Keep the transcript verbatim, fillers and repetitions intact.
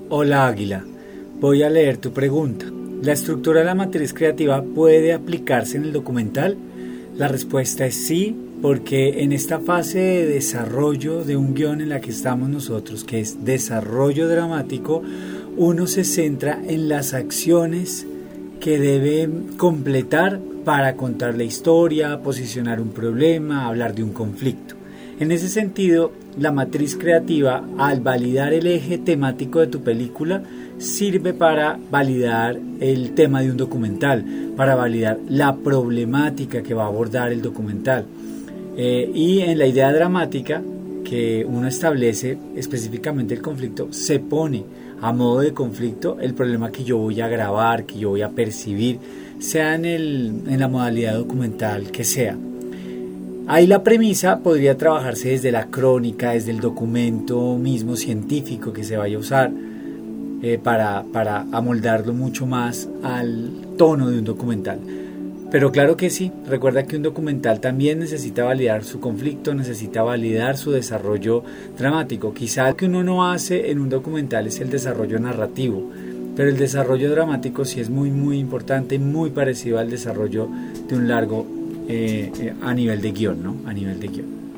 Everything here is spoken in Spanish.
Hola Águila, voy a leer tu pregunta. ¿La estructura de la matriz creativa puede aplicarse en el documental? La respuesta es sí, porque en esta fase de desarrollo de un guión en la que estamos nosotros, que es desarrollo dramático, uno se centra en las acciones que debe completar para contar la historia, posicionar un problema, hablar de un conflicto. En ese sentido, la matriz creativa, al validar el eje temático de tu película, sirve para validar el tema de un documental, para validar la problemática que va a abordar el documental. Eh, y en la idea dramática que uno establece específicamente el conflicto, se pone a modo de conflicto el problema que yo voy a grabar, que yo voy a percibir, sea en, el, en la modalidad documental que sea. Ahí la premisa podría trabajarse desde la crónica, desde el documento mismo científico que se vaya a usar eh, para, para amoldarlo mucho más al tono de un documental. Pero claro que sí, recuerda que un documental también necesita validar su conflicto, necesita validar su desarrollo dramático. Quizá lo que uno no hace en un documental es el desarrollo narrativo, pero el desarrollo dramático sí es muy muy importante, muy parecido al desarrollo de un largo Eh, eh, a nivel de guión, ¿no? A nivel de guión.